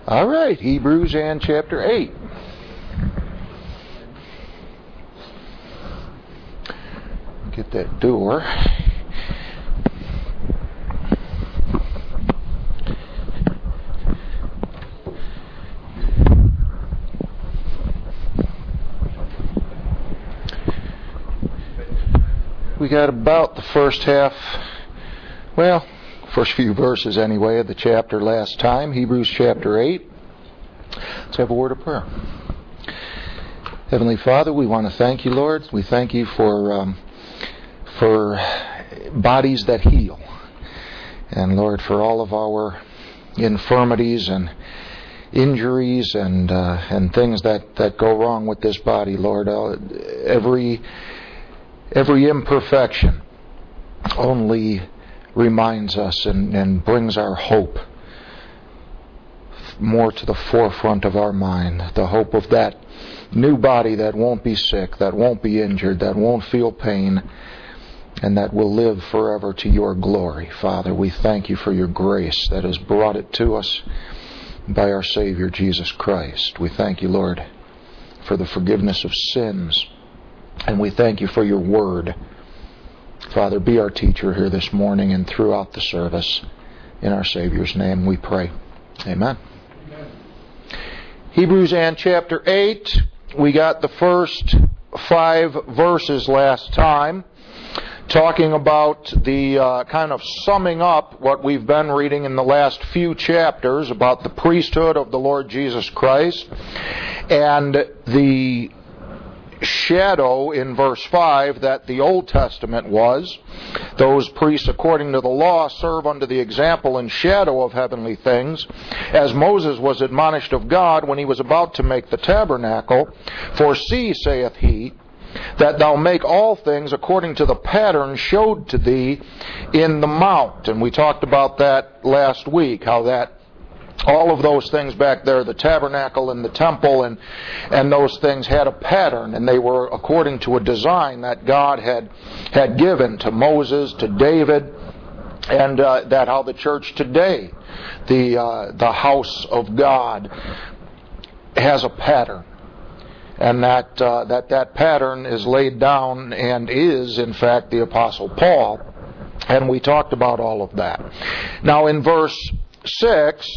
All right, Hebrews and chapter 8. Get that door. We got about the first few verses anyway of the chapter last time, Hebrews chapter 8. Let's have a word of prayer. Heavenly Father, we want to thank you, Lord. We thank you for bodies that heal. And Lord, for all of our infirmities and injuries and things that go wrong with this body, Lord. Every imperfection only reminds us and brings our hope more to the forefront of our mind. The hope of that new body that won't be sick, that won't be injured, that won't feel pain, and that will live forever to your glory. Father, we thank you for your grace that has brought it to us by our Savior Jesus Christ. We thank you, Lord, for the forgiveness of sins, and we thank you for your word. Father, be our teacher here this morning and throughout the service. In our Savior's name we pray. Amen. Hebrews and chapter 8. We got the first 5 verses last time, talking about the kind of summing up what we've been reading in the last few chapters about the priesthood of the Lord Jesus Christ, and the shadow in verse 5 that the Old Testament was. Those priests according to the law serve under the example and shadow of heavenly things, as Moses was admonished of God when he was about to make the tabernacle. For see, saith he, that thou make all things according to the pattern showed to thee in the mount. And we talked about that last week, how that all of those things back there, the tabernacle and the temple and those things had a pattern, and they were according to a design that God had given to Moses, to David, and that how the church today, the house of God, has a pattern. And that pattern is laid down and is, in fact, the Apostle Paul. And we talked about all of that. Now in verse 6,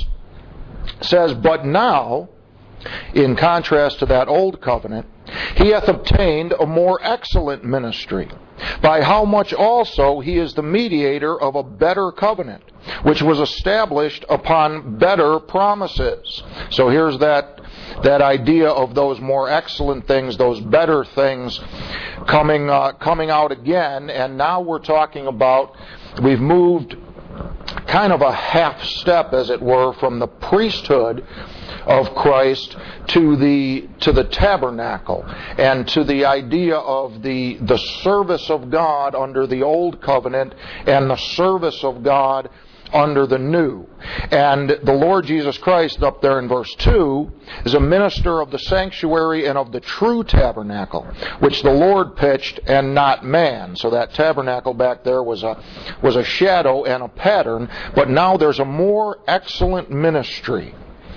says, but now, in contrast to that old covenant, he hath obtained a more excellent ministry, by how much also he is the mediator of a better covenant, which was established upon better promises. So here's that idea of those more excellent things, those better things coming out again. And now we're talking about, we've moved kind of a half step, as it were, from the priesthood of Christ to the tabernacle, and to the idea of the service of God under the old covenant and the service of God under the new. And the Lord Jesus Christ, up there in verse 2, is a minister of the sanctuary and of the true tabernacle, which the Lord pitched and not man. So that tabernacle back there was a shadow and a pattern, but now there's a more excellent ministry.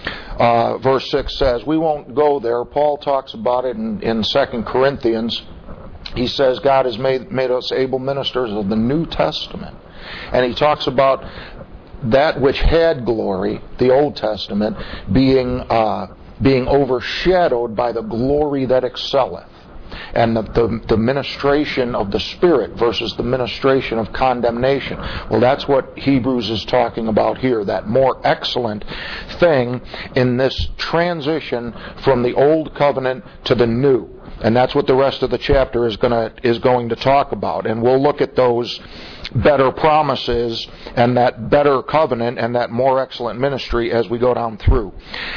Verse 6 says, we won't go there. Paul talks about it in 2 Corinthians. He says God has made us able ministers of the New Testament. And he talks about that which had glory, the Old Testament, being overshadowed by the glory that excelleth. And the ministration of the Spirit versus the ministration of condemnation. Well, that's what Hebrews is talking about here, that more excellent thing in this transition from the old covenant to the new. And that's what the rest of the chapter is going to talk about. And we'll look at those better promises and that better covenant and that more excellent ministry as we go down through.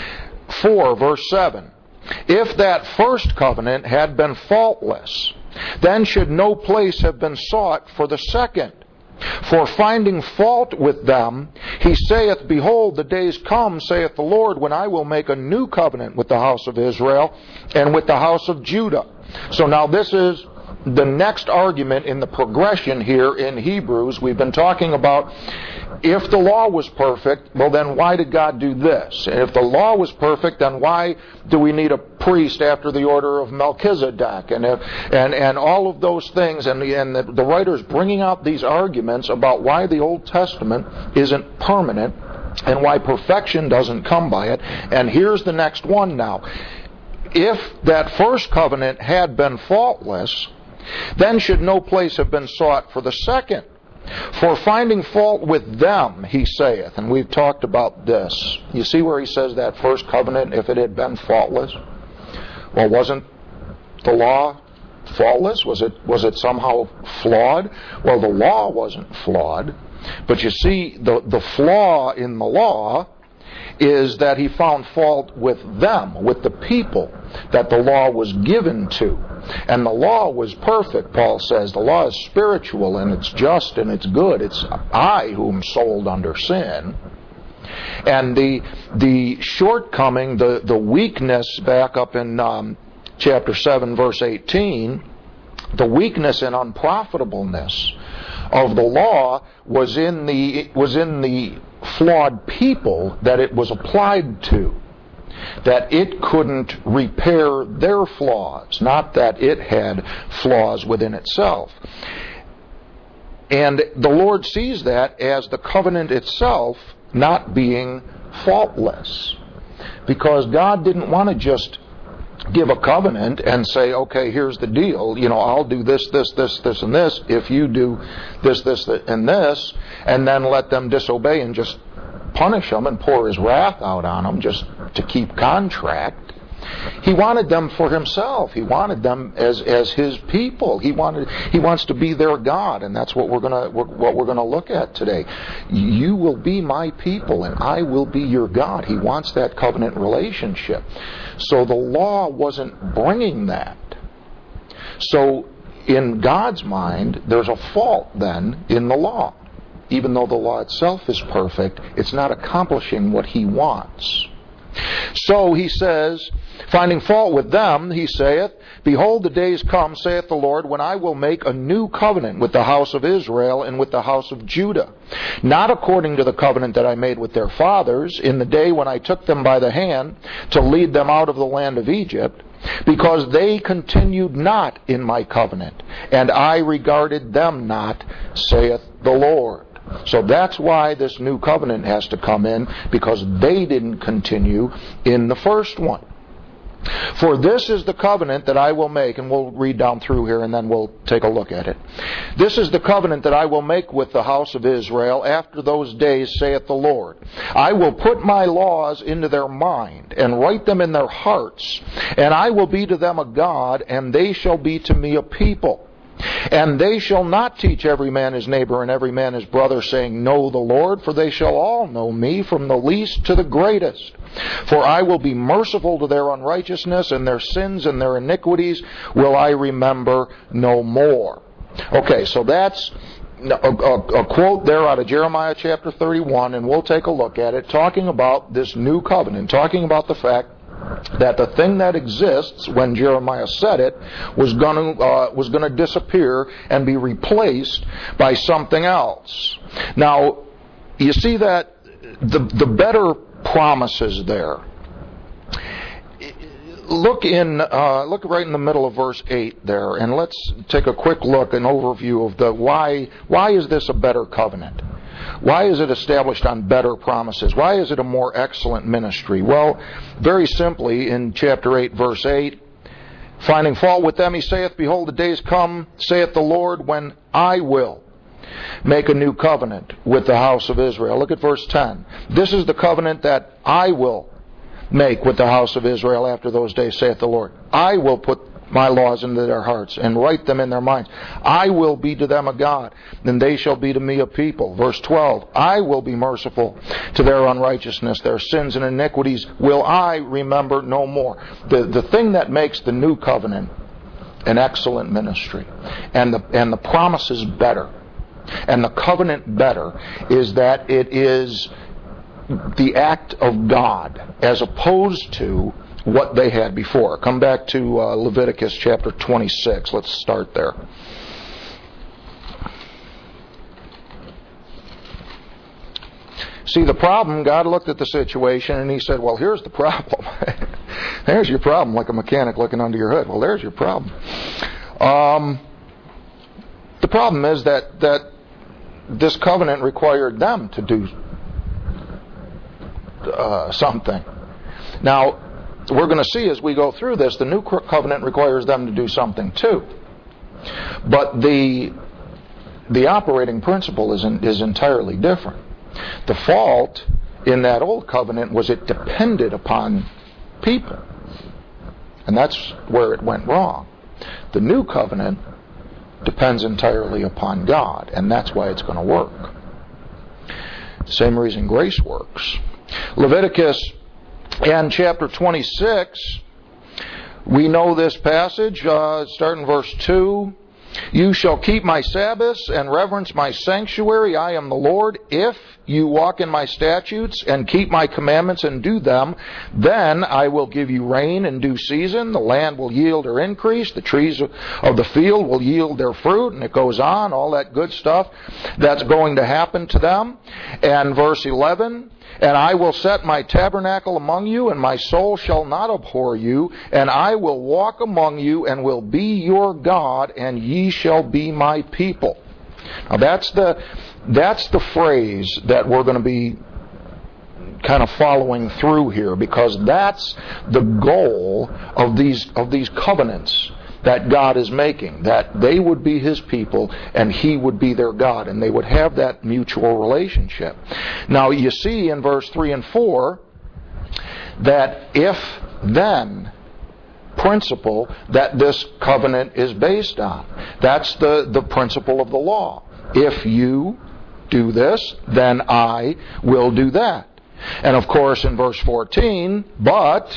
4, verse 7. If that first covenant had been faultless, then should no place have been sought for the second. For finding fault with them, he saith, behold, the days come, saith the Lord, when I will make a new covenant with the house of Israel and with the house of Judah. So now this is the next argument in the progression here in Hebrews. We've been talking about if the law was perfect, well then why did God do this? And if the law was perfect, then why do we need a priest after the order of Melchizedek? And all of those things, and the writer's bringing out these arguments about why the Old Testament isn't permanent and why perfection doesn't come by it. And here's the next one now. If that first covenant had been faultless, then should no place have been sought for the second. For finding fault with them, he saith, and we've talked about this. You see where he says that first covenant, if it had been faultless? Well, wasn't the law faultless? Was it somehow flawed? Well, the law wasn't flawed. But you see, the flaw in the law is that he found fault with them, with the people that the law was given to. And the law was perfect, Paul says. The law is spiritual, and it's just, and it's good. It's I whom sold under sin. And the shortcoming, the weakness back up in chapter 7, verse 18, the weakness and unprofitableness of the law was in the flawed people that it was applied to. That it couldn't repair their flaws, not that it had flaws within itself. And the Lord sees that as the covenant itself not being faultless. Because God didn't want to just give a covenant and say, okay, here's the deal. I'll do this, and this if you do this, and this, and then let them disobey and just punish them and pour His wrath out on them just to keep contract. He wanted them for Himself. He wanted them as His people. He wants to be their God, and that's what we're gonna look at today. You will be my people, and I will be your God. He wants that covenant relationship. So the law wasn't bringing that. So in God's mind, there's a fault then in the law. Even though the law itself is perfect, it's not accomplishing what He wants. So he says, finding fault with them, he saith, Behold, the days come, saith the Lord, when I will make a new covenant with the house of Israel and with the house of Judah, not according to the covenant that I made with their fathers in the day when I took them by the hand to lead them out of the land of Egypt, because they continued not in my covenant, and I regarded them not, saith the Lord. So that's why this new covenant has to come in, because they didn't continue in the first one. For this is the covenant that I will make, and we'll read down through here and then we'll take a look at it. This is the covenant that I will make with the house of Israel after those days, saith the Lord. I will put my laws into their mind and write them in their hearts, and I will be to them a God, and they shall be to me a people. And they shall not teach every man his neighbor and every man his brother, saying, Know the Lord, for they shall all know me, from the least to the greatest. For I will be merciful to their unrighteousness, and their sins and their iniquities will I remember no more. Okay, so that's a quote there out of Jeremiah chapter 31, and we'll take a look at it, talking about this new covenant, talking about the fact that the thing that exists when Jeremiah said it was going to disappear and be replaced by something else. Now, you see that the better promises there. Look right in the middle of verse 8 there, and let's take a quick look, an overview of the why is this a better covenant? Why is it established on better promises? Why is it a more excellent ministry? Well, very simply, in chapter 8, verse 8, finding fault with them, he saith, Behold, the days come, saith the Lord, when I will make a new covenant with the house of Israel. Look at verse 10. This is the covenant that I will make with the house of Israel after those days, saith the Lord. I will put my laws into their hearts and write them in their minds. I will be to them a God, and they shall be to me a people. Verse 12, I will be merciful to their unrighteousness, their sins and iniquities will I remember no more. The thing that makes the new covenant an excellent ministry and the promises better and the covenant better is that it is the act of God as opposed to what they had before. Come back to Leviticus chapter 26. Let's start there. See, the problem, God looked at the situation and He said, well, here's the problem. There's your problem, like a mechanic looking under your hood. Well, there's your problem. The problem is that this covenant required them to do something. Now, we're going to see as we go through this, the new covenant requires them to do something too. But the operating principle is entirely different. The fault in that old covenant was it depended upon people. And that's where it went wrong. The new covenant depends entirely upon God, and that's why it's going to work. Same reason grace works. Leviticus and chapter 26, we know this passage, starting verse 2. You shall keep my Sabbaths and reverence my sanctuary. I am the Lord. If you walk in my statutes and keep my commandments and do them, then I will give you rain in due season. The land will yield or increase. The trees of the field will yield their fruit. And it goes on, all that good stuff that's going to happen to them. And verse 11, and I will set my tabernacle among you, and my soul shall not abhor you, and I will walk among you, and will be your God, and ye shall be my people. Now that's the phrase that we're going to be kind of following through here, because that's the goal of these covenants that God is making, that they would be His people and He would be their God, and they would have that mutual relationship. Now you see in verse 3 and 4 that if-then principle that this covenant is based on. That's the principle of the law. If you do this, then I will do that. And of course in verse 14, but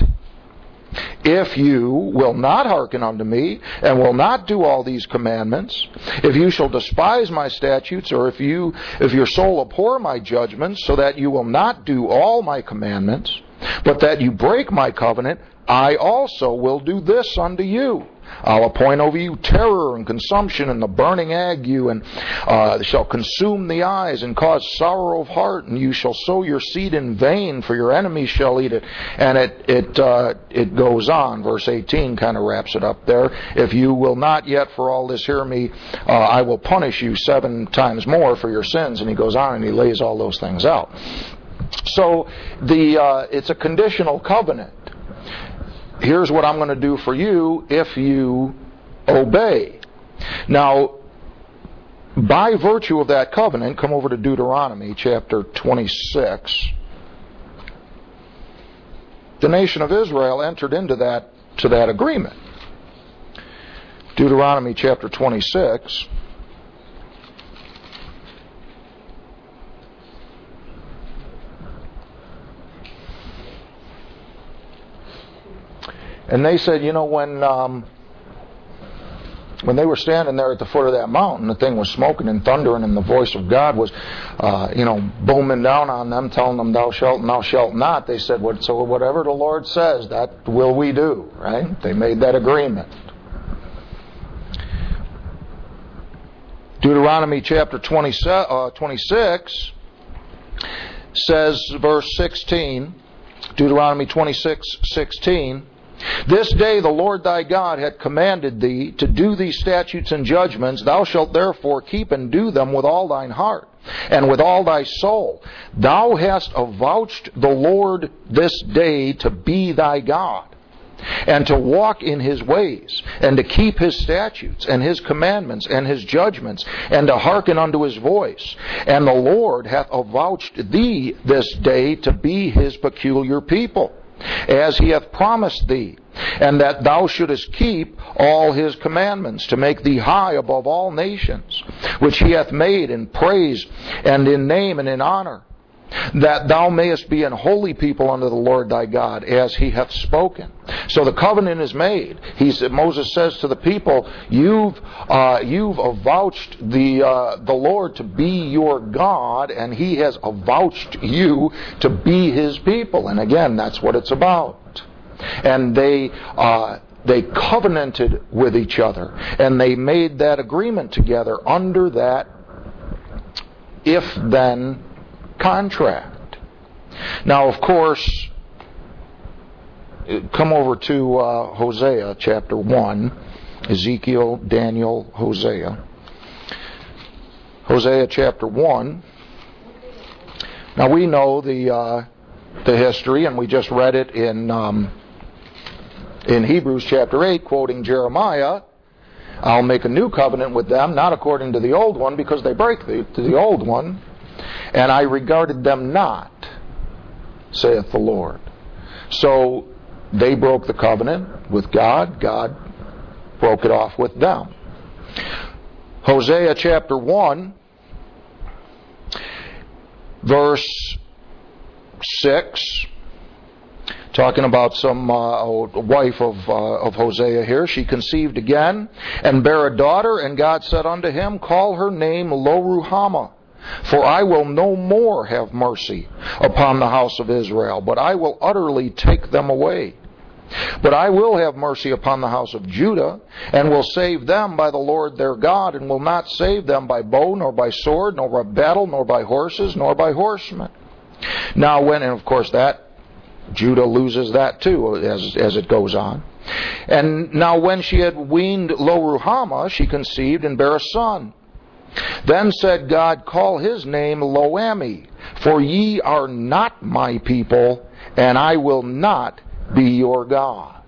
if you will not hearken unto me, and will not do all these commandments, if you shall despise my statutes, or if your soul abhor my judgments, so that you will not do all my commandments, but that you break my covenant, I also will do this unto you. I'll appoint over you terror and consumption and the burning ague, and shall consume the eyes and cause sorrow of heart, and you shall sow your seed in vain, for your enemies shall eat it. And it goes on. Verse 18 kind of wraps it up there. If you will not yet for all this hear me, I will punish you 7 times more for your sins. And he goes on and he lays all those things out. So it's a conditional covenant. Here's what I'm going to do for you if you obey. Now, by virtue of that covenant, come over to Deuteronomy chapter 26. The nation of Israel entered into that agreement. Deuteronomy chapter 26. And they said, when they were standing there at the foot of that mountain, the thing was smoking and thundering, and the voice of God was, booming down on them, telling them, thou shalt and thou shalt not. They said, so whatever the Lord says, that will we do, right? They made that agreement. Deuteronomy chapter 26 says, verse 16, Deuteronomy 26:16, this day the Lord thy God hath commanded thee to do these statutes and judgments. Thou shalt therefore keep and do them with all thine heart and with all thy soul. Thou hast avouched the Lord this day to be thy God, and to walk in His ways, and to keep His statutes and His commandments and His judgments, and to hearken unto His voice. And the Lord hath avouched thee this day to be His peculiar people, as He hath promised thee, and that thou shouldest keep all His commandments, to make thee high above all nations, which He hath made in praise and in name and in honor, that thou mayest be an holy people unto the Lord thy God, as He hath spoken. So the covenant is made. Moses says to the people, you've avouched the Lord to be your God, and He has avouched you to be His people. And again, that's what it's about. And they covenanted with each other, and they made that agreement together under that if-then contract. Now, of course, come over to Hosea chapter 1. Ezekiel, Daniel, Hosea. Hosea chapter 1. Now we know the history, and we just read it in Hebrews chapter 8, quoting Jeremiah. I'll make a new covenant with them, not according to the old one, because they break the old one. And I regarded them not, saith the Lord. So they broke the covenant with God. God broke it off with them. Hosea chapter 1, verse 6, talking about some wife of Hosea here. She conceived again and bare a daughter, and God said unto him, Call her name Lo-Ruhamah, for I will no more have mercy upon the house of Israel, but I will utterly take them away. But I will have mercy upon the house of Judah, and will save them by the Lord their God, and will not save them by bow, nor by sword, nor by battle, nor by horses, nor by horsemen. Now and of course that, Judah loses that too, as it goes on. And now when she had weaned Lo-Ruhamah, she conceived and bare a son. Then said God, Call his name Lo-Ammi, for ye are not my people, and I will not be your God.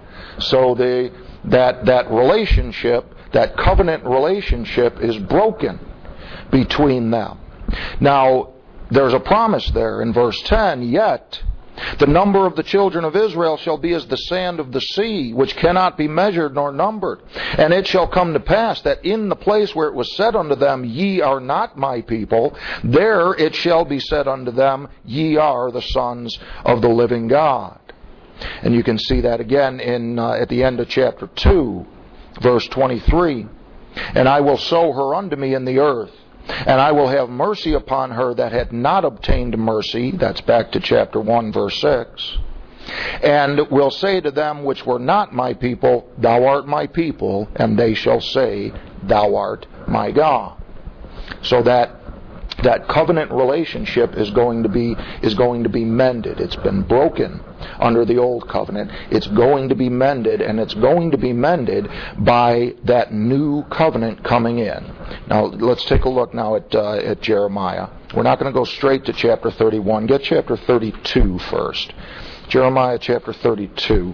So that relationship, that covenant relationship, is broken between them. Now, there's a promise there in verse 10, Yet the number of the children of Israel shall be as the sand of the sea, which cannot be measured nor numbered. And it shall come to pass that in the place where it was said unto them, Ye are not my people, there it shall be said unto them, Ye are the sons of the living God. And you can see that again at the end of chapter 2, verse 23. And I will sow her unto me in the earth, and I will have mercy upon her that had not obtained mercy. That's back to chapter 1, verse 6. And will say to them which were not my people, Thou art my people, and they shall say, Thou art my God. So that covenant relationship is going to be mended. It's been broken under the old covenant. It's going to be mended, and it's going to be mended by that new covenant coming in. Now let's take a look now at Jeremiah. We're not going to go straight to chapter 31. Get chapter 32 first. Jeremiah chapter 32.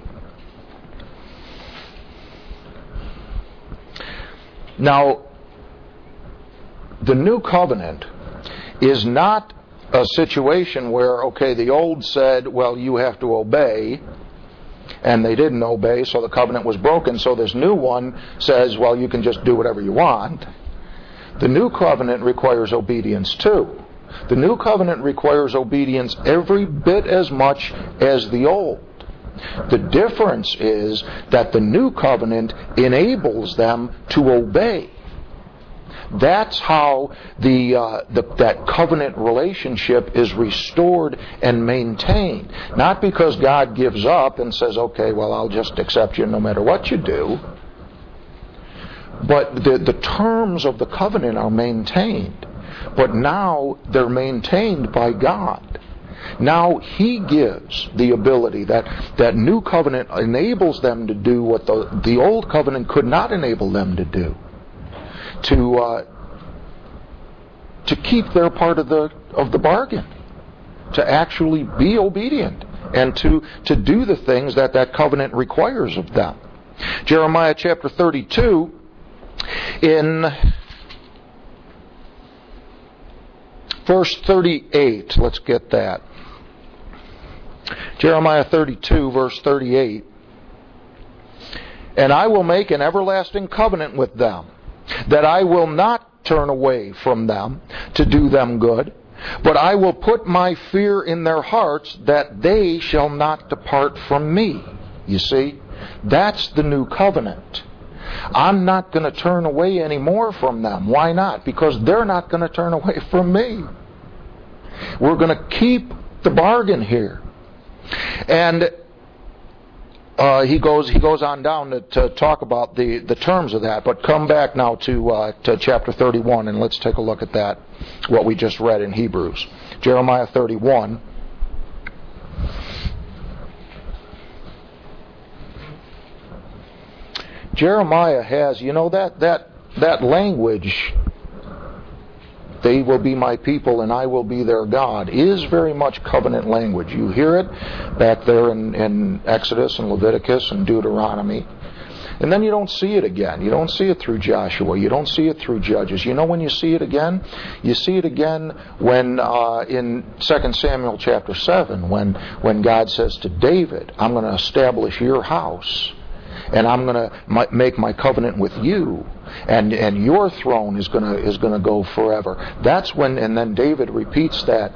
Now, the new covenant is not a situation where, okay, the old said, well, you have to obey, and they didn't obey, so the covenant was broken. So this new one says, well, you can just do whatever you want. The new covenant requires obedience too. The new covenant requires obedience every bit as much as the old. The difference is that the new covenant enables them to obey. That's how that covenant relationship is restored and maintained. Not because God gives up and says, okay, well, I'll just accept you no matter what you do. But the terms of the covenant are maintained. But now they're maintained by God. Now He gives the ability, that new covenant enables them to do what the old covenant could not enable them to do. To keep their part of the bargain, to actually be obedient, and to do the things that covenant requires of them. Jeremiah chapter 32, in verse 38, let's get that. Jeremiah 32, verse 38. And I will make an everlasting covenant with them, that I will not turn away from them to do them good, but I will put my fear in their hearts, that they shall not depart from me. You see, that's the new covenant. I'm not going to turn away anymore from them. Why not? Because they're not going to turn away from me. We're going to keep the bargain here. And he goes on down to talk about the terms of that. But come back now to chapter 31, and let's take a look at that, what we just read in Hebrews. Jeremiah 31. Jeremiah has, that language, they will be my people and I will be their God, is very much covenant language. You hear it back there in Exodus and Leviticus and Deuteronomy. And then you don't see it again. You don't see it through Joshua. You don't see it through Judges. You know when you see it again? You see it again when in 2 Samuel chapter 7, when God says to David, I'm going to establish your house. And I'm going to make my covenant with you, and your throne is going to go forever. That's when, and then David repeats that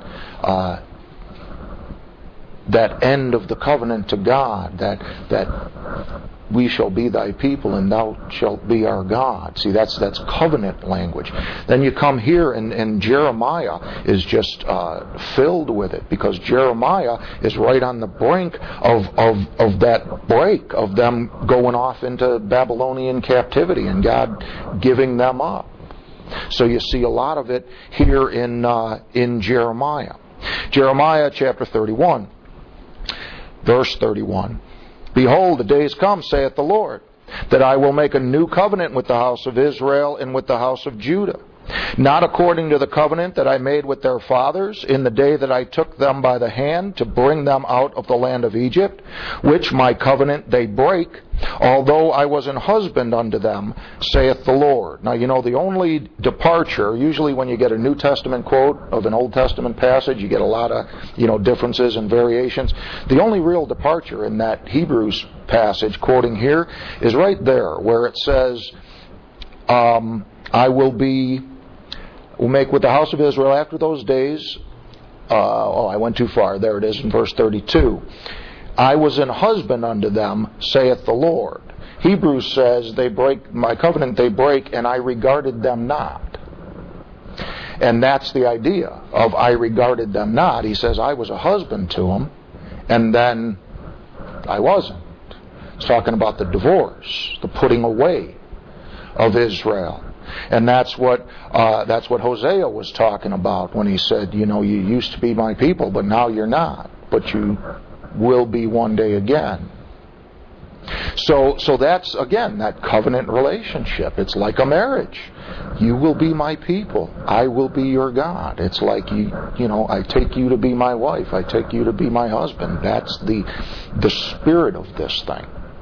end of the covenant to God, that we shall be thy people and thou shalt be our God. See, that's covenant language. Then you come here and Jeremiah is just filled with it, because Jeremiah is right on the brink of that break of them going off into Babylonian captivity and God giving them up. So you see a lot of it here in Jeremiah. Jeremiah chapter 31, verse 31. Behold, the days come, saith the Lord, that I will make a new covenant with the house of Israel and with the house of Judah, not according to the covenant that I made with their fathers in the day that I took them by the hand to bring them out of the land of Egypt, which my covenant they break, although I was an husband unto them, saith the Lord. Now, the only departure, usually when you get a New Testament quote of an Old Testament passage, you get a lot of, differences and variations. The only real departure in that Hebrews passage quoting here is right there, where it says, I will make with the house of Israel after those days. I went too far. There it is in verse 32. I was an husband unto them, saith the Lord. Hebrews says, they break my covenant, they break, and I regarded them not. And that's the idea of I regarded them not. He says, I was a husband to them, and then I wasn't. It's talking about the divorce, the putting away of Israel. And that's what Hosea was talking about when he said, you used to be my people, but now you're not. But you will be one day again. So that's, again, that covenant relationship. It's like a marriage. You will be my people. I will be your God. It's like, I take you to be my wife. I take you to be my husband. That's the spirit of this thing.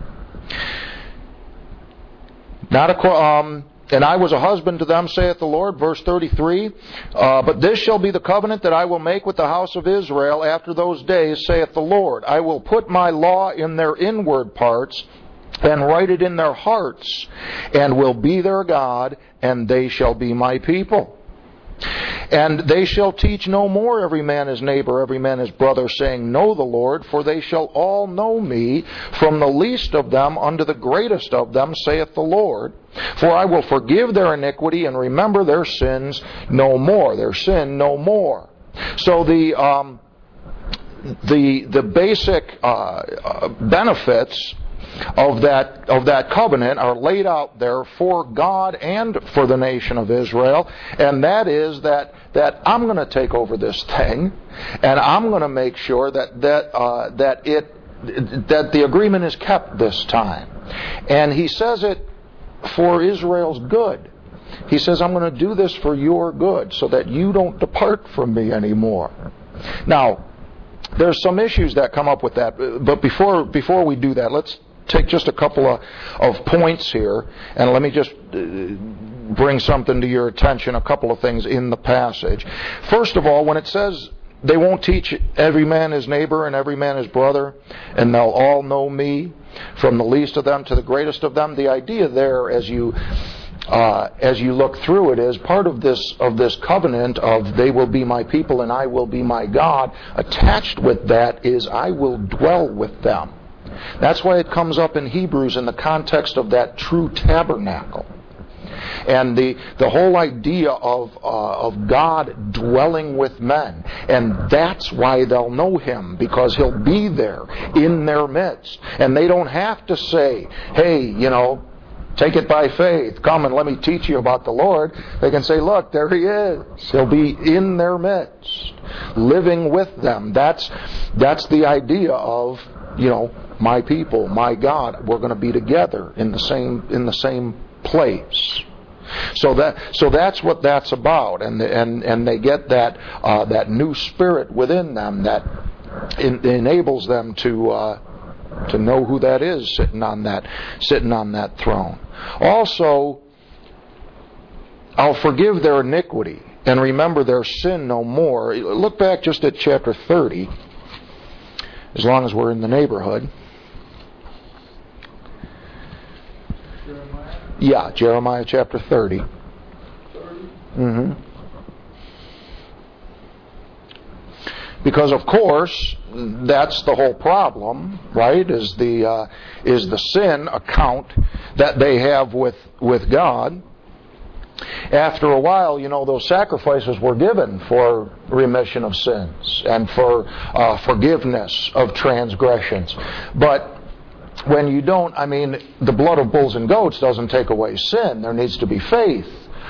And I was a husband to them, saith the Lord, verse 33. But this shall be the covenant that I will make with the house of Israel after those days, saith the Lord. I will put my law in their inward parts, and write it in their hearts, and will be their God, and they shall be my people. And they shall teach no more every man his neighbor, every man his brother, saying, Know the Lord, for they shall all know me, from the least of them unto the greatest of them, saith the Lord. For I will forgive their iniquity and remember their sins no more. Their sin no more. So the basic benefits of that covenant are laid out there for God and for the nation of Israel, and that is that I'm going to take over this thing, and I'm going to make sure that the agreement is kept this time. And he says it for Israel's good. He says, I'm going to do this for your good, so that you don't depart from me anymore. Now, there's some issues that come up with that, but before we do that, let's take just a couple of points here, and let me just bring something to your attention, a couple of things in the passage. First of all, when it says they won't teach every man his neighbor and every man his brother, and they'll all know me, from the least of them to the greatest of them, the idea there, as you look through it, is part of this covenant of they will be my people and I will be my God. Attached with that is I will dwell with them. That's why it comes up in Hebrews in the context of that true tabernacle. And the whole idea of God dwelling with men. And that's why they'll know Him, because He'll be there in their midst. And they don't have to say, hey, take it by faith. Come and let me teach you about the Lord. They can say, look, there He is. He'll be in their midst, living with them. That's the idea of, my people, my God, we're going to be together in the same place. So that's what that's about, and they get that new spirit within them that enables them to know who that is sitting on that throne. Also, I'll forgive their iniquity and remember their sin no more. Look back just at chapter 30, as long as we're in the neighborhood. Jeremiah? Yeah, Jeremiah chapter 30. 30? Mm-hmm. Because of course, that's the whole problem, right? Is the sin account that they have with God. After a while, those sacrifices were given for remission of sins and for forgiveness of transgressions. But when you don't, the blood of bulls and goats doesn't take away sin. There needs to be faith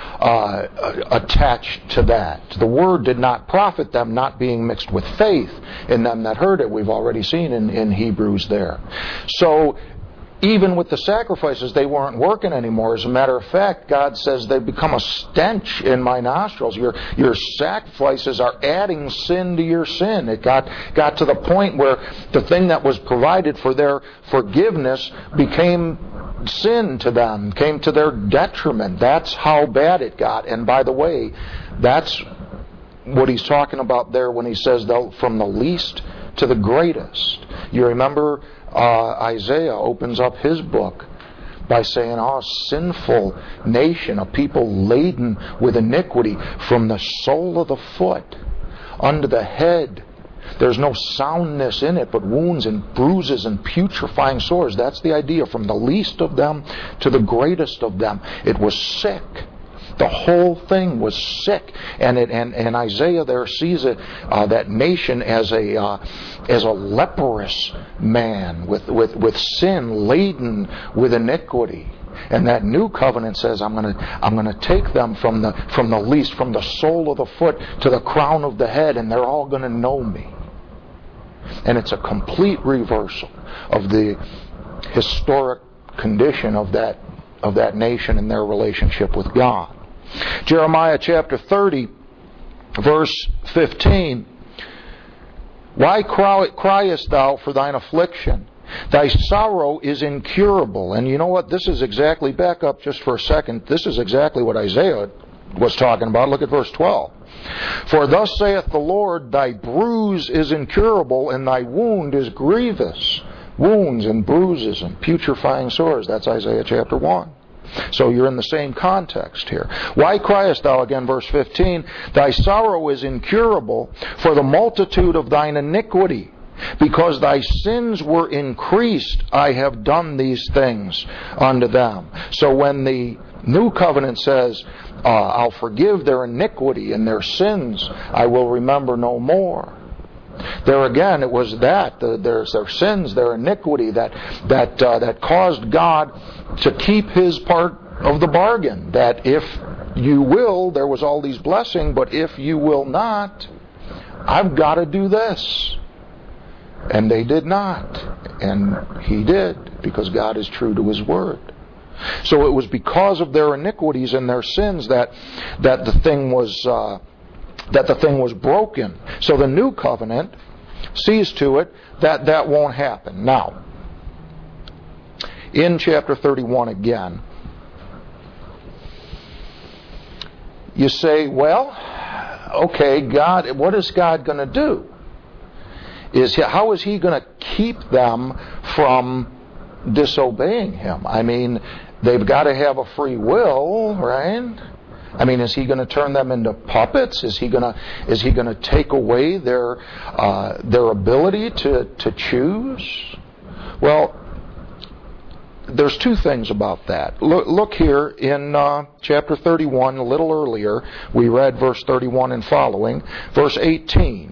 attached to that. The word did not profit them, not being mixed with faith in them that heard it. We've already seen in Hebrews there. So even with the sacrifices, they weren't working anymore. As a matter of fact, God says they've become a stench in my nostrils. Your sacrifices are adding sin to your sin. It got to the point where the thing that was provided for their forgiveness became sin to them, came to their detriment. That's how bad it got. And by the way, that's what he's talking about there when he says from the least to the greatest. You remember Isaiah opens up his book by saying, sinful nation, a people laden with iniquity from the sole of the foot unto the head. There's no soundness in it, but wounds and bruises and putrefying sores. That's the idea, from the least of them to the greatest of them. It was sick. The whole thing was sick, and Isaiah there sees that nation as a leprous man with sin laden with iniquity. And that new covenant says, I'm gonna take them from the least, from the sole of the foot to the crown of the head, and they're all gonna know me. And it's a complete reversal of the historic condition of that nation and their relationship with God. Jeremiah chapter 30, verse 15. Why criest thou for thine affliction? Thy sorrow is incurable. And you know what? This is exactly, back up just for a second, this is exactly what Isaiah was talking about. Look at verse 12. For thus saith the Lord, thy bruise is incurable, and thy wound is grievous. Wounds and bruises and putrefying sores. That's Isaiah chapter 1. So you're in the same context here. Why criest thou, again, verse 15, thy sorrow is incurable for the multitude of thine iniquity. Because thy sins were increased, I have done these things unto them. So when the new covenant says, I'll forgive their iniquity and their sins, I will remember no more. There again, it was there's their sins, their iniquity that caused God to keep His part of the bargain. That if you will, there was all these blessings, but if you will not, I've got to do this. And they did not, and He did, because God is true to His word. So it was because of their iniquities and their sins that the thing was broken. So the new covenant sees to it that won't happen. Now, in chapter 31 again, you say, well, okay, God, what is God going to do? How is He going to keep them from disobeying Him? I mean, they've got to have a free will, right? I mean, is He going to turn them into puppets? Is He going to take away their ability to choose? Well, there's two things about that. Look here in chapter 31, a little earlier. We read verse 31 and following. Verse 18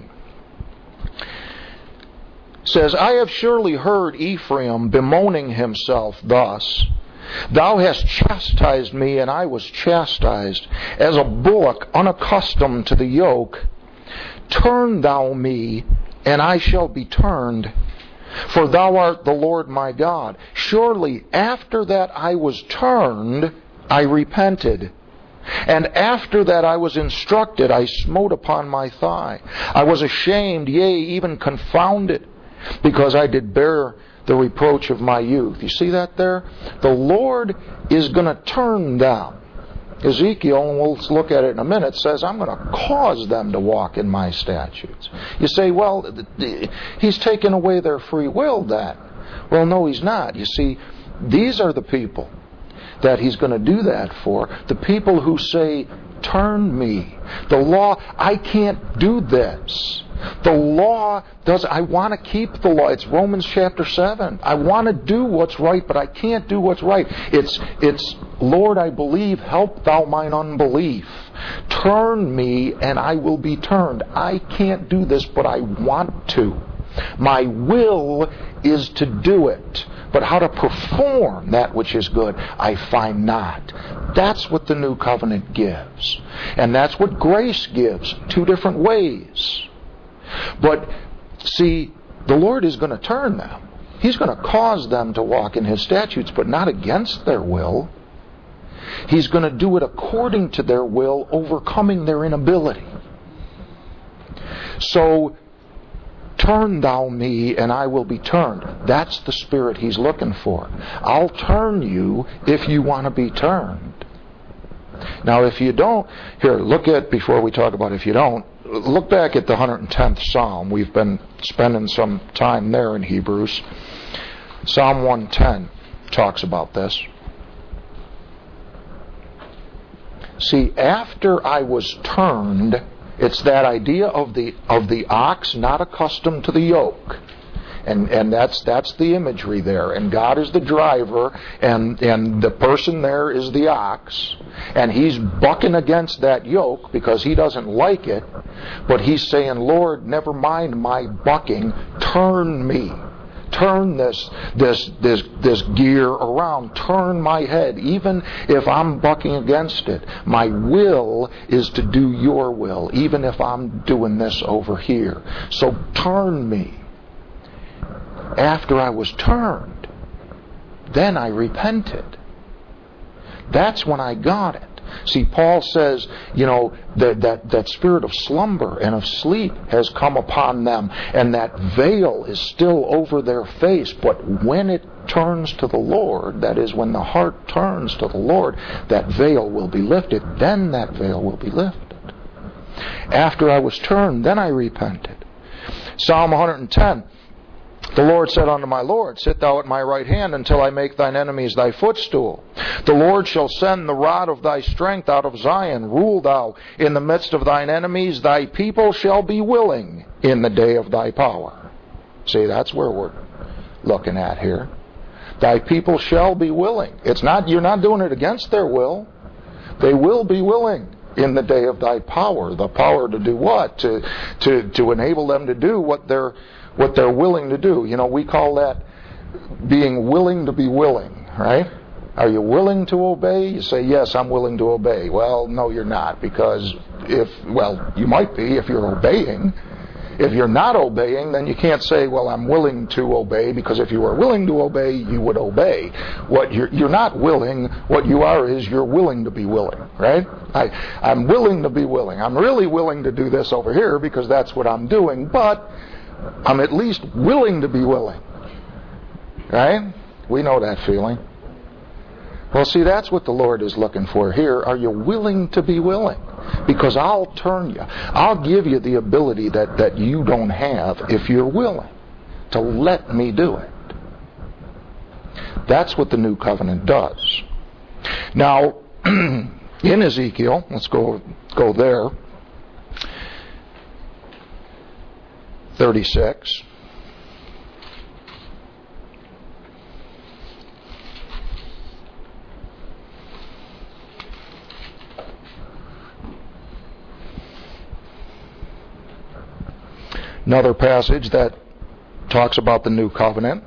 says, I have surely heard Ephraim bemoaning himself thus. Thou hast chastised me, and I was chastised, as a bullock unaccustomed to the yoke. Turn thou me, and I shall be turned, For thou art the Lord my God. Surely after that I was turned, I repented. And after that I was instructed, I smote upon my thigh. I was ashamed, yea, even confounded, because I did bear the reproach of my youth. You see that there? The Lord is going to turn them. Ezekiel, and we'll look at it in a minute, says, I'm going to cause them to walk in my statutes. You say, well, he's taken away their free will then. Well, no, he's not. You see, these are the people that he's going to do that for. The people who say, turn me. The law, I can't do this. The law does, I want to keep the law. It's Romans chapter 7. I want to do what's right, but I can't do what's right. It's Lord, I believe, help thou mine unbelief. Turn me and I will be turned. I can't do this, but I want to. My will is to do it. But how to perform that which is good, I find not. That's what the new covenant gives. And that's what grace gives, two different ways. But, see, the Lord is going to turn them. He's going to cause them to walk in His statutes, but not against their will. He's going to do it according to their will, overcoming their inability. So, turn thou me and I will be turned. That's the spirit He's looking for. I'll turn you if you want to be turned. Now if you don't, here, look at, before we talk about if you don't, look back at the 110th Psalm. We've been spending some time there in Hebrews. Psalm 110 talks about this. See, after I was turned, it's that idea of the ox not accustomed to the yoke. And that's the imagery there. And God is the driver, and the person there is the ox. And he's bucking against that yoke because he doesn't like it. But he's saying, Lord, never mind my bucking, turn me. Turn this gear around. Turn my head. Even if I'm bucking against it, my will is to do your will, even if I'm doing this over here. So turn me. After I was turned, then I repented. That's when I got it. See, Paul says, that spirit of slumber and of sleep has come upon them, and that veil is still over their face. But when it turns to the Lord, that is, when the heart turns to the Lord, that veil will be lifted. Then that veil will be lifted. After I was turned, then I repented. Psalm 110. The Lord said unto my Lord, sit thou at my right hand until I make thine enemies thy footstool. The Lord shall send the rod of thy strength out of Zion. Rule thou in the midst of thine enemies. Thy people shall be willing in the day of thy power. See, that's where we're looking at here. Thy people shall be willing. It's not, you're not doing it against their will. They will be willing in the day of thy power. The power to do what? To enable them to do what they're willing to do. We call that being willing to be willing, right? Are you willing to obey? You say, yes, I'm willing to obey. Well, no, you're not, because you might be if you're obeying. If you're not obeying, then you can't say, well, I'm willing to obey, because if you were willing to obey, you would obey. What you're not willing, what you are is you're willing to be willing, right? I'm willing to be willing. I'm really willing to do this over here because that's what I'm doing, but I'm at least willing to be willing. Right? We know that feeling. Well, see, that's what the Lord is looking for here. Are you willing to be willing? Because I'll turn you. I'll give you the ability that you don't have if you're willing to let me do it. That's what the new covenant does. Now, in Ezekiel, let's go there. 36. Another passage that talks about the new covenant.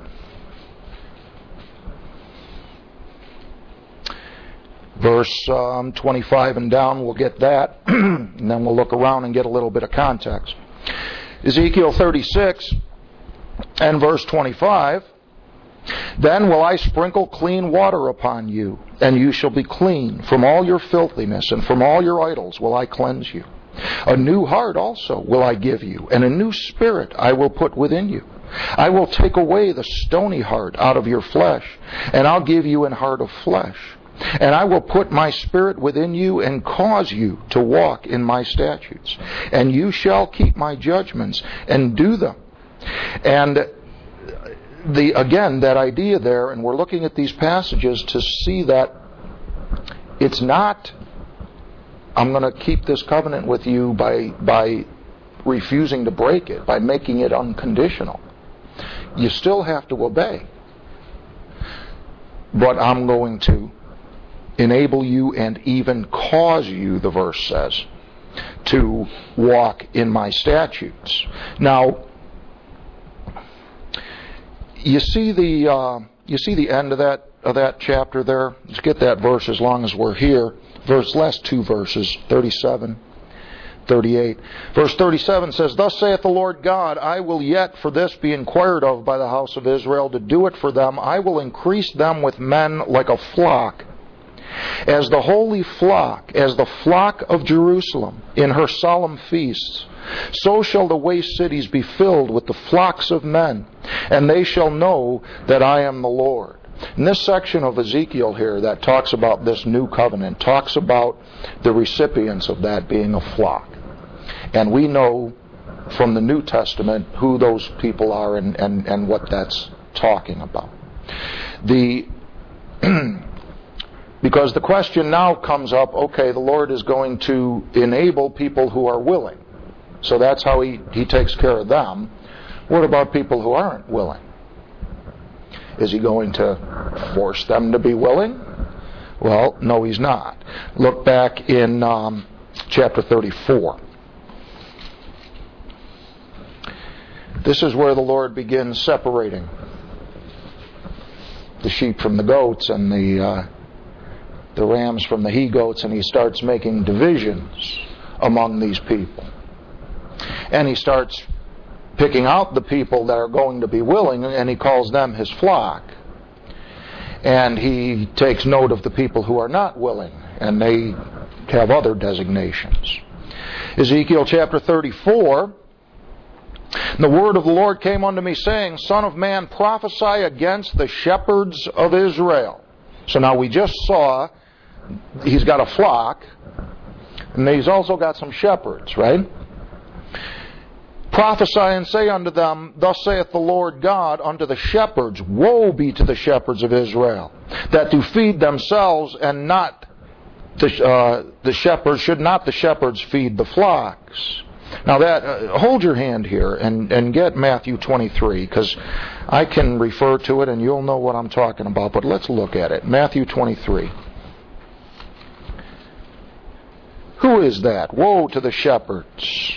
Verse 25 and down, we'll get that. And then we'll look around and get a little bit of context. Ezekiel 36, And verse 25, then will I sprinkle clean water upon you, and you shall be clean. From all your filthiness and from all your idols will I cleanse you. A new heart also will I give you, and a new spirit I will put within you. I will take away the stony heart out of your flesh, and I'll give you an heart of flesh. And I will put my spirit within you and cause you to walk in my statutes. And you shall keep my judgments and do them. And again, that idea there, and we're looking at these passages to see that it's not, I'm going to keep this covenant with you by refusing to break it, by making it unconditional. You still have to obey. But I'm going to enable you and even cause you, the verse says, to walk in my statutes. Now, you see the end of that chapter there. Let's get that verse as long as we're here. Last two verses, 37, 38. Verse 37 says, thus saith the Lord God, I will yet for this be inquired of by the house of Israel, to do it for them. I will increase them with men like a flock. As the holy flock, as the flock of Jerusalem in her solemn feasts, so shall the waste cities be filled with the flocks of men, and they shall know that I am the Lord. In this section of Ezekiel here that talks about this new covenant, talks about the recipients of that being a flock. And we know from the New Testament who those people are and what that's talking about. Because the question now comes up, okay, the Lord is going to enable people who are willing. So that's how he takes care of them. What about people who aren't willing? Is he going to force them to be willing? Well, no, he's not. Look back in chapter 34. This is where the Lord begins separating the sheep from the goats and the rams from the he-goats, and he starts making divisions among these people. And he starts picking out the people that are going to be willing, and he calls them his flock. And he takes note of the people who are not willing, and they have other designations. Ezekiel chapter 34, the word of the Lord came unto me, saying, Son of man, prophesy against the shepherds of Israel. So now we just saw he's got a flock, and he's also got some shepherds, right? Prophesy and say unto them, Thus saith the Lord God unto the shepherds, Woe be to the shepherds of Israel, that do feed themselves, and not the shepherds, should not the shepherds feed the flocks? Now that, hold your hand here and get Matthew 23, because I can refer to it and you'll know what I'm talking about, but let's look at it. Matthew 23. Who is that? Woe to the shepherds.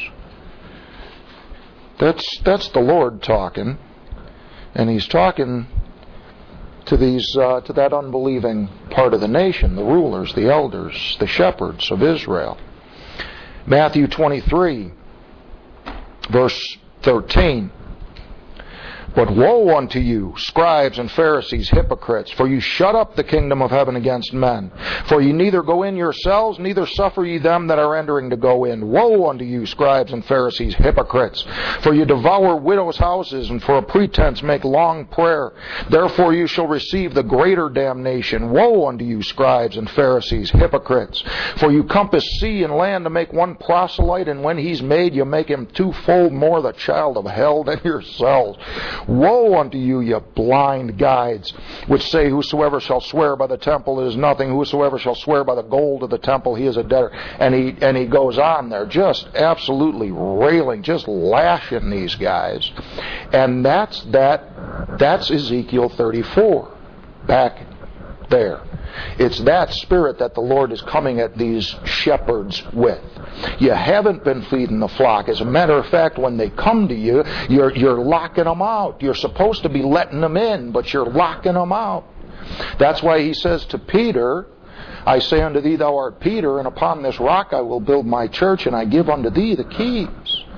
That's the Lord talking, and he's talking to to that unbelieving part of the nation, the rulers, the elders, the shepherds of Israel. Matthew 23, verse 13. But woe unto you, scribes and Pharisees, hypocrites, for you shut up the kingdom of heaven against men. For ye neither go in yourselves, neither suffer ye them that are entering to go in. Woe unto you, scribes and Pharisees, hypocrites, for you devour widows' houses, and for a pretense make long prayer. Therefore you shall receive the greater damnation. Woe unto you, scribes and Pharisees, hypocrites, for you compass sea and land to make one proselyte, and when he's made, you make him twofold more the child of hell than yourselves. Woe unto you, you blind guides, which say, Whosoever shall swear by the temple, it is nothing. Whosoever shall swear by the gold of the temple, he is a debtor. And he goes on there, just absolutely railing, just lashing these guys. And that's Ezekiel 34, back there. It's that spirit that the Lord is coming at these shepherds with. You haven't been feeding the flock. As a matter of fact, when they come to you, you're locking them out. You're supposed to be letting them in, but you're locking them out. That's why he says to Peter, I say unto thee, thou art Peter, and upon this rock I will build my church, and I give unto thee the keys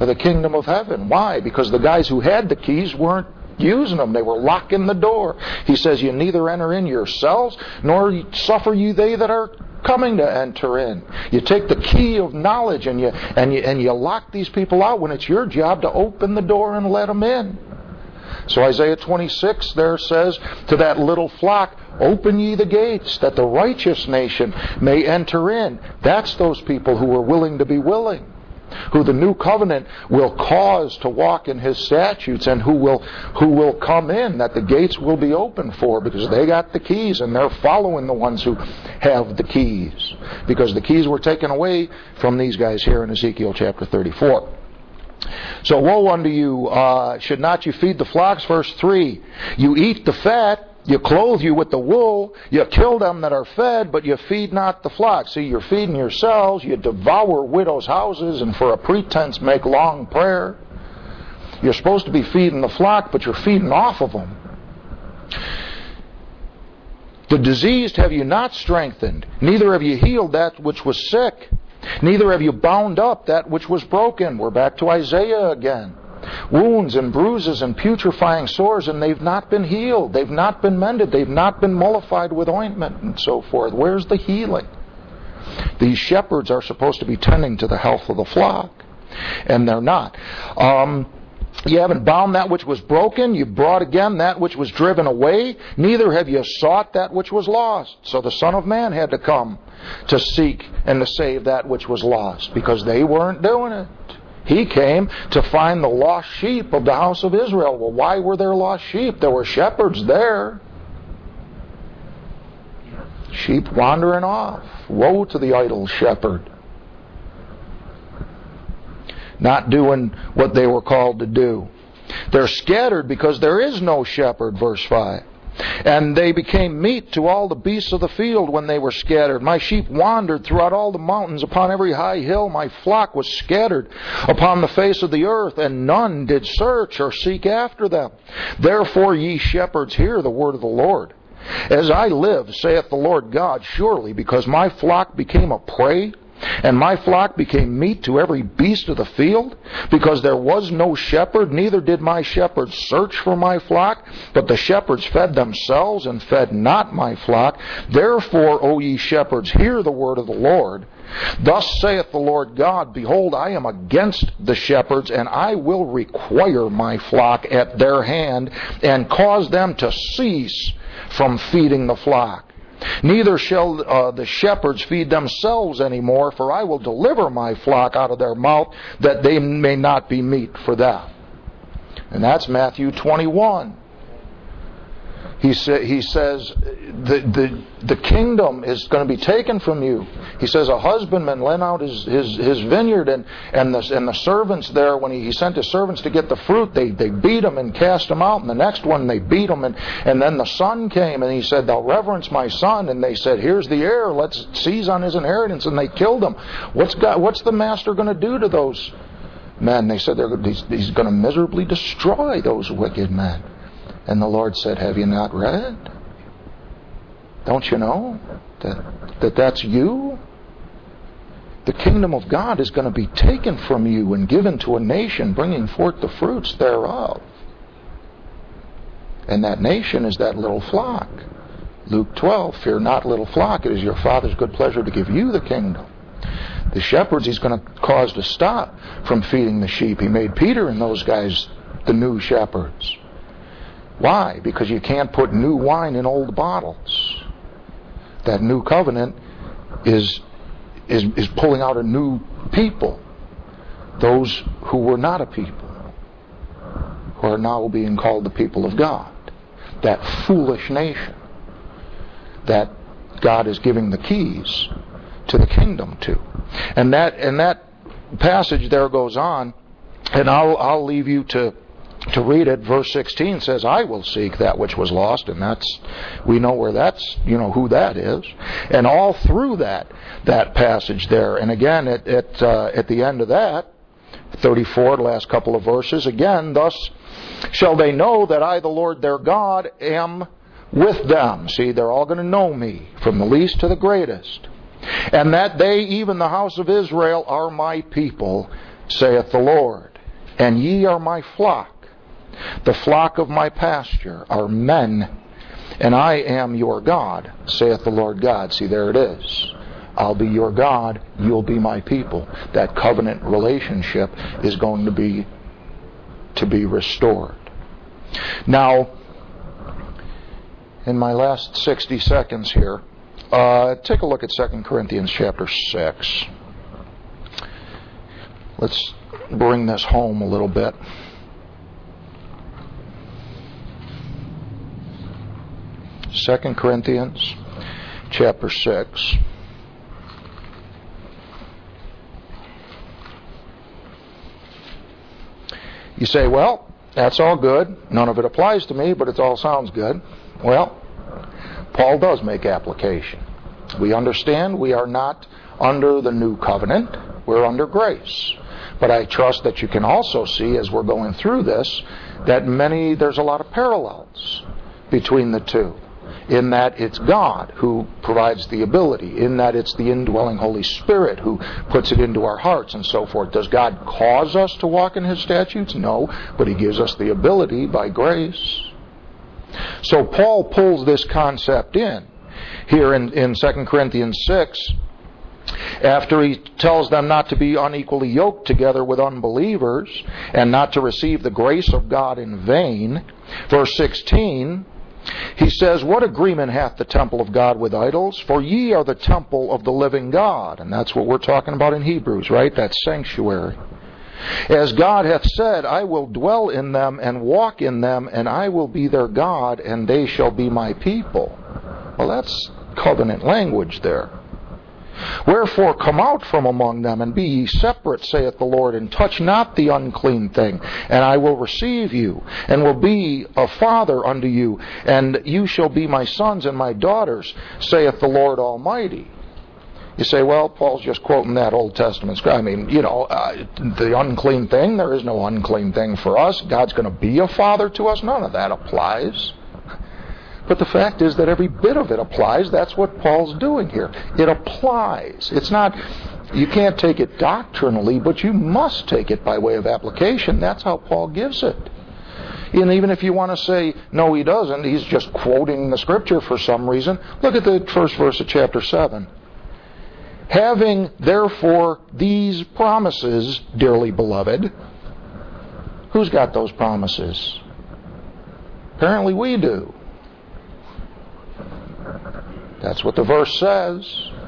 of the kingdom of heaven. Why? Because the guys who had the keys weren't using them. They were locking the door. He says, you neither enter in yourselves, nor suffer you they that are coming to enter in. You take the key of knowledge and you lock these people out when it's your job to open the door and let them in. So Isaiah 26 there says to that little flock, open ye the gates that the righteous nation may enter in. That's those people who are willing to be willing, who the new covenant will cause to walk in His statutes, and who will come in, that the gates will be open for, because they got the keys and they're following the ones who have the keys, because the keys were taken away from these guys here in Ezekiel chapter 34. So woe unto you, should not you feed the flocks? Verse 3, you eat the fat, you clothe you with the wool, you kill them that are fed, but you feed not the flock. See, you're feeding yourselves, you devour widows' houses, and for a pretense make long prayer. You're supposed to be feeding the flock, but you're feeding off of them. The diseased have you not strengthened, neither have you healed that which was sick, neither have you bound up that which was broken. We're back to Isaiah again. Wounds and bruises and putrefying sores, and they've not been healed. They've not been mended. They've not been mollified with ointment and so forth. Where's the healing? These shepherds are supposed to be tending to the health of the flock, and they're not. You haven't bound that which was broken. You brought again that which was driven away. Neither have you sought that which was lost. So the Son of Man had to come to seek and to save that which was lost, because they weren't doing it. He came to find the lost sheep of the house of Israel. Well, why were there lost sheep? There were shepherds there. Sheep wandering off. Woe to the idle shepherd, not doing what they were called to do. They're scattered because there is no shepherd, verse 5. And they became meat to all the beasts of the field when they were scattered. My sheep wandered throughout all the mountains, upon every high hill. My flock was scattered upon the face of the earth, and none did search or seek after them. Therefore, ye shepherds, hear the word of the Lord. As I live, saith the Lord God, surely because my flock became a prey, and my flock became meat to every beast of the field, because there was no shepherd, neither did my shepherds search for my flock, but the shepherds fed themselves and fed not my flock. Therefore, O ye shepherds, hear the word of the Lord. Thus saith the Lord God, behold, I am against the shepherds, and I will require my flock at their hand, and cause them to cease from feeding the flock. Neither shall the shepherds feed themselves any more, for I will deliver my flock out of their mouth, that they may not be meat for them. And that's Matthew 21. He says the kingdom is going to be taken from you. He says a husbandman lent out his vineyard, and the servants there, when he sent his servants to get the fruit, they beat him and cast him out. And the next one they beat him, and then the son came and he said, thou reverence my son. And they said, here's the heir, let's seize on his inheritance. And they killed him. What's the master going to do to those men? They said he's going to miserably destroy those wicked men. And the Lord said, have you not read? Don't you know that's you? The kingdom of God is going to be taken from you and given to a nation, bringing forth the fruits thereof. And that nation is that little flock. Luke 12, fear not, little flock, it is your Father's good pleasure to give you the kingdom. The shepherds he's going to cause to stop from feeding the sheep. He made Peter and those guys the new shepherds. Why? Because you can't put new wine in old bottles. That new covenant is pulling out a new people. Those who were not a people, who are now being called the people of God. That foolish nation that God is giving the keys to the kingdom to. And that passage there goes on, and I'll leave you to read it. Verse 16 says, I will seek that which was lost, and we know where that's, who that is. And all through that passage there, and again at the end of that, 34, the last couple of verses, again, thus shall they know that I, the Lord their God, am with them. See, they're all going to know me, from the least to the greatest. And that they, even the house of Israel, are my people, saith the Lord. And ye are my flock, the flock of my pasture are men, and I am your God, saith the Lord God. See, there it is. I'll be your God, you'll be my people. That covenant relationship is going to be restored. Now, in my last 60 seconds here, take a look at 2 Corinthians chapter 6. Let's bring this home a little bit. Second Corinthians chapter 6. You say, well, that's all good. None of it applies to me, but it all sounds good. Well, Paul does make application. We understand we are not under the new covenant. We're under grace. But I trust that you can also see, as we're going through this, that there's a lot of parallels between the two. In that it's God who provides the ability, in that it's the indwelling Holy Spirit who puts it into our hearts and so forth. Does God cause us to walk in His statutes? No, but He gives us the ability by grace. So Paul pulls this concept in here in 2 Corinthians 6, after he tells them not to be unequally yoked together with unbelievers and not to receive the grace of God in vain. Verse 16, he says, what agreement hath the temple of God with idols? For ye are the temple of the living God. And that's what we're talking about in Hebrews, right? That sanctuary. As God hath said, I will dwell in them and walk in them, and I will be their God, and they shall be my people. Well, that's covenant language there. Wherefore come out from among them, and be ye separate, saith the Lord, and touch not the unclean thing, and I will receive you, and will be a father unto you, and you shall be my sons and my daughters, saith the Lord Almighty. You say, well, Paul's just quoting that Old Testament scripture. I mean, the unclean thing, there is no unclean thing for us. God's going to be a father to us. None of that applies. But the fact is that every bit of it applies. That's what Paul's doing here. It applies. It's not, you can't take it doctrinally, but you must take it by way of application. That's how Paul gives it. And even if you want to say, no, he doesn't, he's just quoting the scripture for some reason, look at the first verse of chapter 7. Having therefore these promises, dearly beloved, who's got those promises? Apparently we do. That's what the verse says.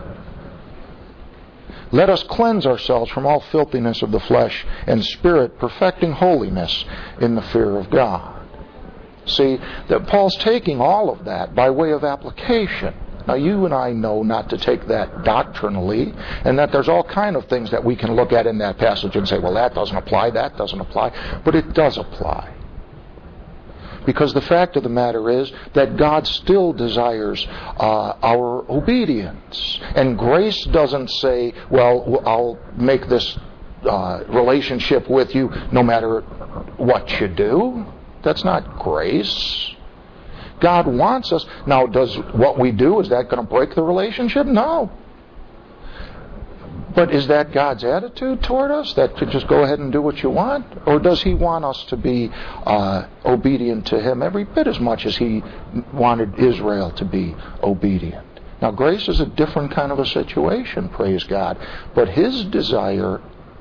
Let us cleanse ourselves from all filthiness of the flesh and spirit, perfecting holiness in the fear of God. See, that Paul's taking all of that by way of application. Now, you and I know not to take that doctrinally, and that there's all kind of things that we can look at in that passage and say, well, that doesn't apply, that doesn't apply. But it does apply. Because the fact of the matter is that God still desires our obedience. And grace doesn't say, well, I'll make this relationship with you no matter what you do. That's not grace. God wants us. Now, does what we do, is that going to break the relationship? No. But is that God's attitude toward us? That to just go ahead and do what you want? Or does He want us to be obedient to Him every bit as much as He wanted Israel to be obedient? Now, grace is a different kind of a situation, praise God. But His desire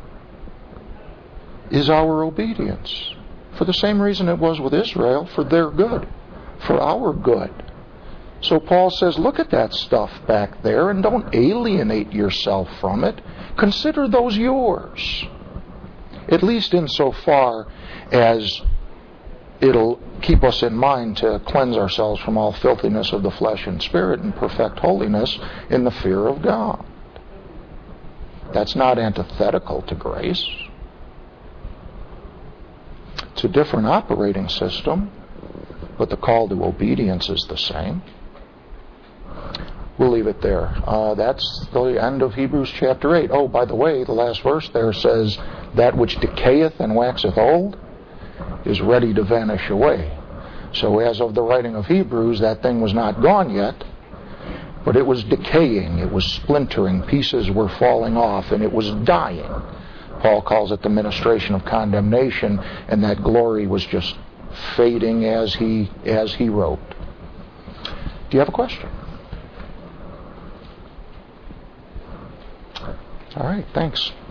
is our obedience. For the same reason it was with Israel, for their good, for our good. So Paul says, look at that stuff back there and don't alienate yourself from it. Consider those yours. At least insofar as it'll keep us in mind to cleanse ourselves from all filthiness of the flesh and spirit and perfect holiness in the fear of God. That's not antithetical to grace. It's a different operating system, but the call to obedience is the same. We'll leave it there. That's the end of Hebrews chapter 8. Oh, by the way, the last verse there says, that which decayeth and waxeth old is ready to vanish away. So as of the writing of Hebrews, that thing was not gone yet, but it was decaying, it was splintering, pieces were falling off, and it was dying. Paul calls it the ministration of condemnation, and that glory was just fading as he wrote. Do you have a question? All right, thanks.